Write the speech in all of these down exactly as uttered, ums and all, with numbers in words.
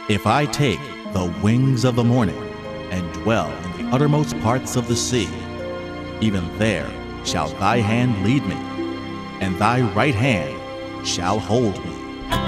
If I take the wings of the morning and dwell in the uttermost parts of the sea, even there shall thy hand lead me, and thy right hand shall hold me.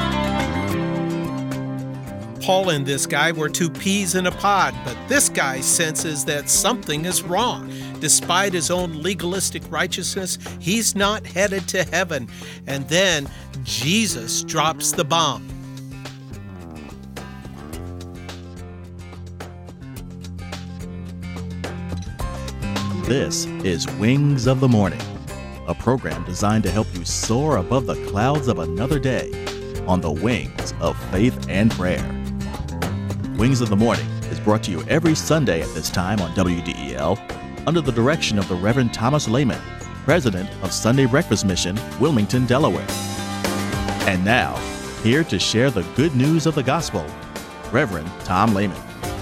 Paul and this guy were two peas in a pod, but this guy senses that something is wrong. Despite his own legalistic righteousness, he's not headed to heaven. And then Jesus drops the bomb. This is Wings of the Morning, a program designed to help you soar above the clouds of another day on the wings of faith and prayer. Wings of the Morning is brought to you every Sunday at this time on W D E L under the direction of the Reverend Thomas Lehman, President of Sunday Breakfast Mission, Wilmington, Delaware. And now, here to share the good news of the gospel, Reverend Tom Lehman.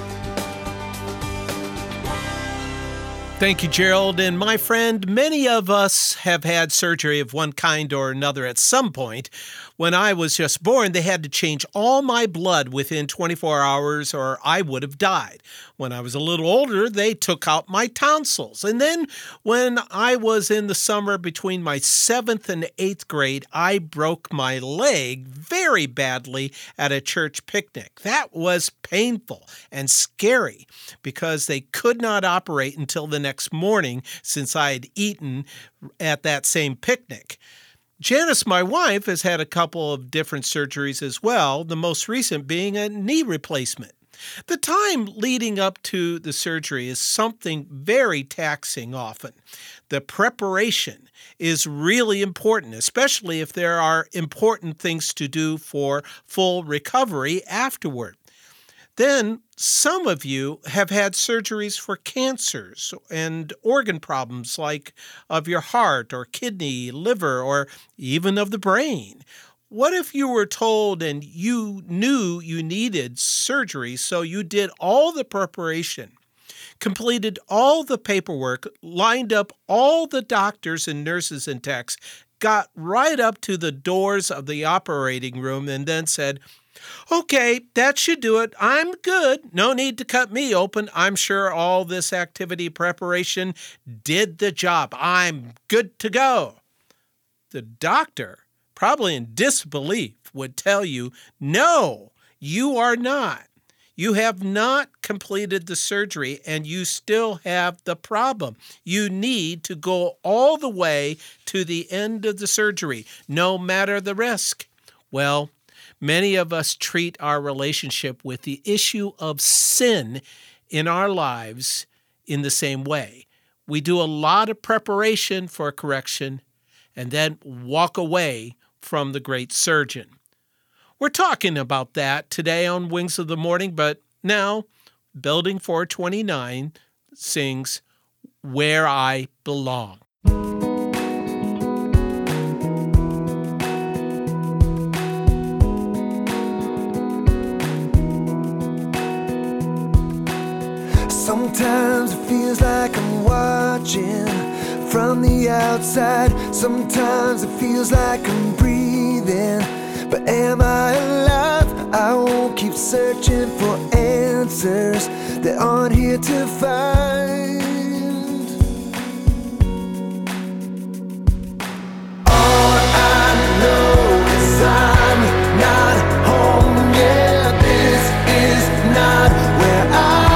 Thank you, Gerald. And my friend, many of us have had surgery of one kind or another at some point. When I was just born, they had to change all my blood within twenty-four hours or I would have died. When I was a little older, they took out my tonsils. And then when I was in the summer between my seventh and eighth grade, I broke my leg very badly at a church picnic. That was painful and scary because they could not operate until the next morning since I had eaten at that same picnic. Janice, my wife, has had a couple of different surgeries as well, the most recent being a knee replacement. The time leading up to the surgery is something very taxing often. The preparation is really important, especially if there are important things to do for full recovery afterward. Then some of you have had surgeries for cancers and organ problems like of your heart or kidney, liver, or even of the brain. What if you were told and you knew you needed surgery, so you did all the preparation, completed all the paperwork, lined up all the doctors and nurses and techs, got right up to the doors of the operating room, and then said, "Okay, that should do it. I'm good. No need to cut me open. I'm sure all this activity preparation did the job. I'm good to go." The doctor, probably in disbelief, would tell you, "No, you are not. You have not completed the surgery and you still have the problem. You need to go all the way to the end of the surgery, no matter the risk." Well, many of us treat our relationship with the issue of sin in our lives in the same way. We do a lot of preparation for correction and then walk away from the great surgeon. We're talking about that today on Wings of the Morning, but now Building four twenty-nine sings "Where I Belong." Sometimes it feels like I'm watching from the outside. Sometimes it feels like I'm breathing. But am I alive? I won't keep searching for answers that aren't here to find. All I know is I'm not home. Yeah, this is not where I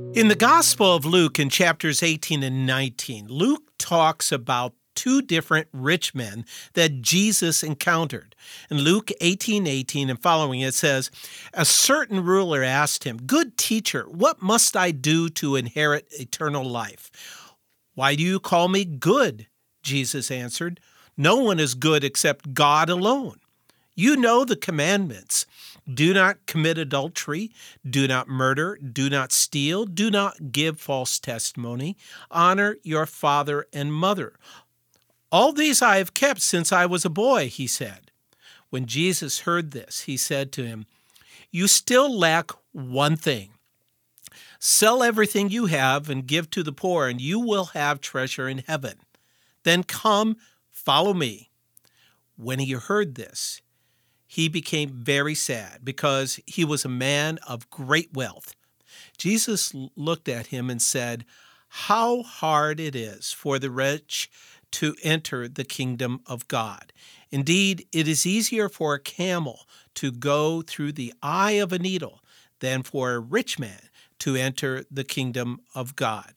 In the Gospel of Luke, in chapters eighteen and nineteen, Luke talks about two different rich men that Jesus encountered. In Luke eighteen eighteen and following, it says, "A certain ruler asked him, 'Good teacher, what must I do to inherit eternal life?' 'Why do you call me good?' Jesus answered. 'No one is good except God alone. You know the commandments. Do not commit adultery, do not murder, do not steal, do not give false testimony, honor your father and mother. All these I have kept since I was a boy,' he said. When Jesus heard this, he said to him, 'You still lack one thing. Sell everything you have and give to the poor, and you will have treasure in heaven. Then come, follow me.' When he heard this, he became very sad because he was a man of great wealth. Jesus looked at him and said, 'How hard it is for the rich to enter the kingdom of God. Indeed, it is easier for a camel to go through the eye of a needle than for a rich man to enter the kingdom of God.'"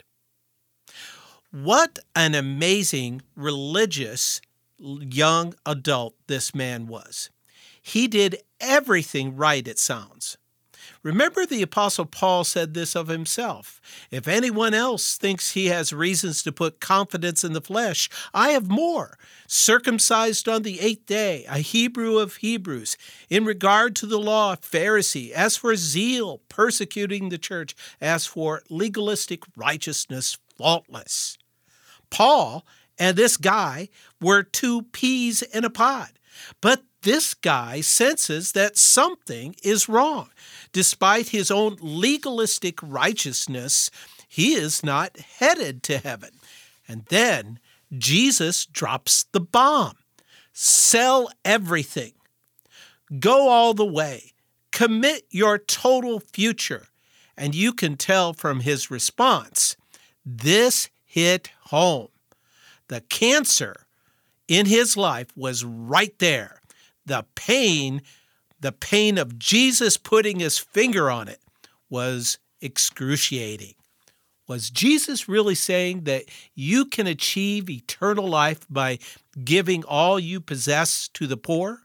What an amazing religious young adult this man was. He did everything right, it sounds. Remember, the Apostle Paul said this of himself. "If anyone else thinks he has reasons to put confidence in the flesh, I have more. Circumcised on the eighth day, a Hebrew of Hebrews, in regard to the law, a Pharisee. As for zeal, persecuting the church. As for legalistic righteousness, faultless." Paul and this guy were two peas in a pod. But this guy senses that something is wrong. Despite his own legalistic righteousness, he is not headed to heaven. And then Jesus drops the bomb. Sell everything. Go all the way. Commit your total future. And you can tell from his response, this hit home. The cancer in his life was right there. The pain, the pain of Jesus putting his finger on it was excruciating. Was Jesus really saying that you can achieve eternal life by giving all you possess to the poor?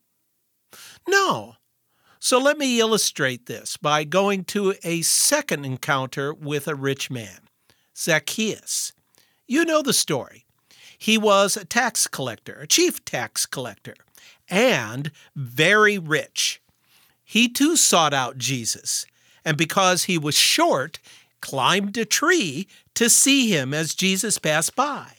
No. So let me illustrate this by going to a second encounter with a rich man, Zacchaeus. You know the story. He was a tax collector, a chief tax collector, and very rich. He too sought out Jesus, and because he was short, climbed a tree to see him as Jesus passed by.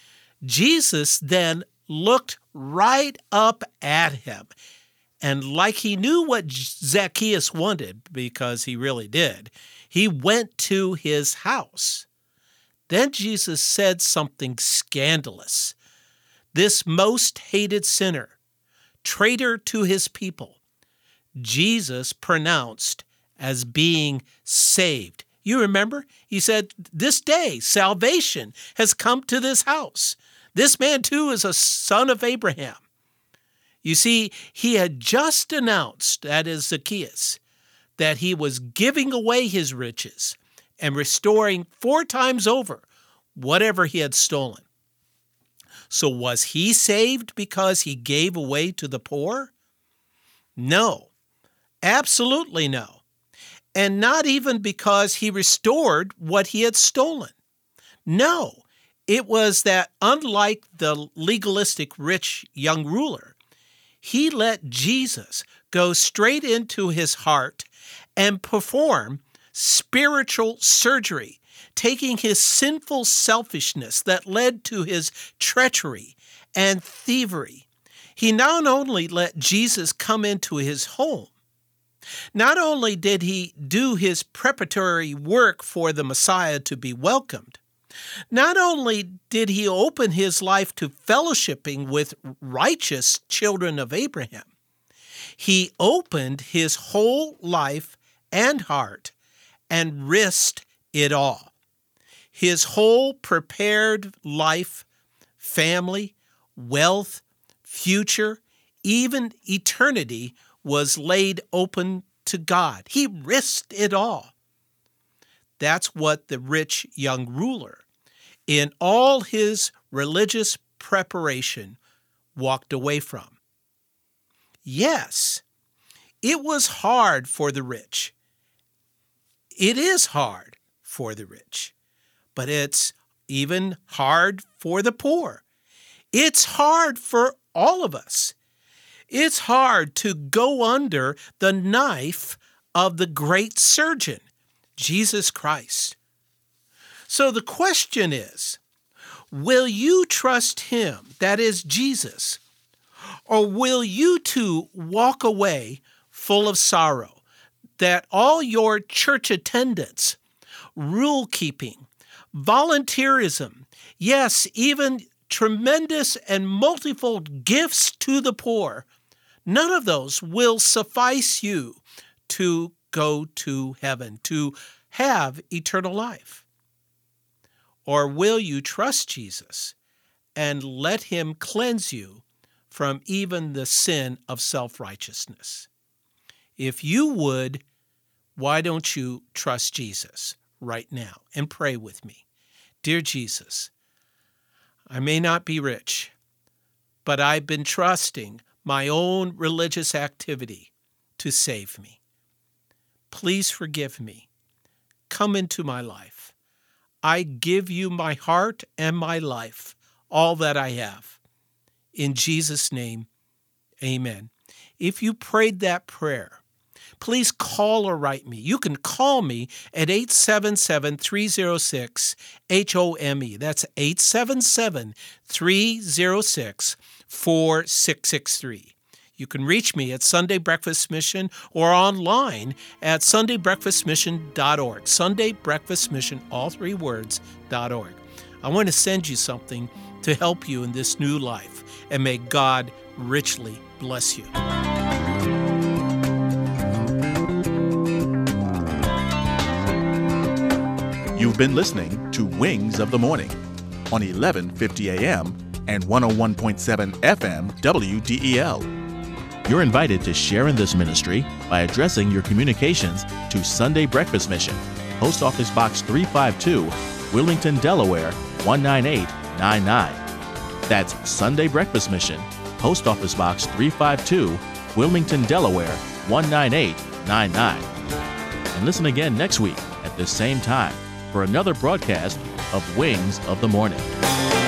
Jesus then looked right up at him, and like he knew what Zacchaeus wanted, because he really did, he went to his house. Then Jesus said something scandalous. This most hated sinner, traitor to his people, Jesus pronounced as being saved. You remember? He said, this day salvation has come to this house. This man too is a son of Abraham. You see, he had just announced, that is Zacchaeus, that he was giving away his riches and restoring four times over whatever he had stolen. So was he saved because he gave away to the poor? No, absolutely no. And not even because he restored what he had stolen. No, it was that unlike the legalistic rich young ruler, he let Jesus go straight into his heart and perform spiritual surgery, taking his sinful selfishness that led to his treachery and thievery. He not only let Jesus come into his home, not only did he do his preparatory work for the Messiah to be welcomed, not only did he open his life to fellowshipping with righteous children of Abraham, he opened his whole life and heart and risked it all. His whole prepared life, family, wealth, future, even eternity was laid open to God. He risked it all. That's what the rich young ruler, in all his religious preparation, walked away from. Yes, it was hard for the rich. It is hard for the rich, but it's even hard for the poor. It's hard for all of us. It's hard to go under the knife of the great surgeon, Jesus Christ. So the question is, will you trust him, that is Jesus, or will you too walk away full of sorrow that all your church attendance, rule keeping, volunteerism, yes, even tremendous and multifold gifts to the poor, none of those will suffice you to go to heaven, to have eternal life? Or will you trust Jesus and let him cleanse you from even the sin of self-righteousness? If you would, why don't you trust Jesus right now and pray with me? Dear Jesus, I may not be rich, but I've been trusting my own religious activity to save me. Please forgive me. Come into my life. I give you my heart and my life, all that I have. In Jesus' name, amen. If you prayed that prayer, please call or write me. You can call me at eight seven seven, three oh six, H O M E. That's eight seven seven, three oh six, four six six three. You can reach me at Sunday Breakfast Mission or online at sunday breakfast mission dot org. Sunday Breakfast Mission, all three words, .org. I want to send you something to help you in this new life, and may God richly bless you. You've been listening to Wings of the Morning on eleven fifty A M and one oh one point seven F M W D E L. You're invited to share in this ministry by addressing your communications to Sunday Breakfast Mission, Post Office Box three fifty-two, Wilmington, Delaware, one nine eight nine nine. That's Sunday Breakfast Mission, Post Office Box three fifty-two, Wilmington, Delaware, one nine eight nine nine. And listen again next week at this same time for another broadcast of Wings of the Morning.